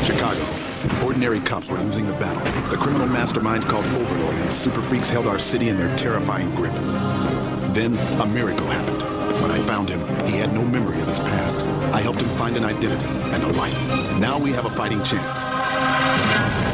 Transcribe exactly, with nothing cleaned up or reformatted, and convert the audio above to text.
Chicago. Ordinary cops were losing the battle. The criminal mastermind called Overlord and his super freaks held our city in their terrifying grip. Then, a miracle happened. When I found him, he had no memory of his past. I helped him find an identity and a life. Now we have a fighting chance.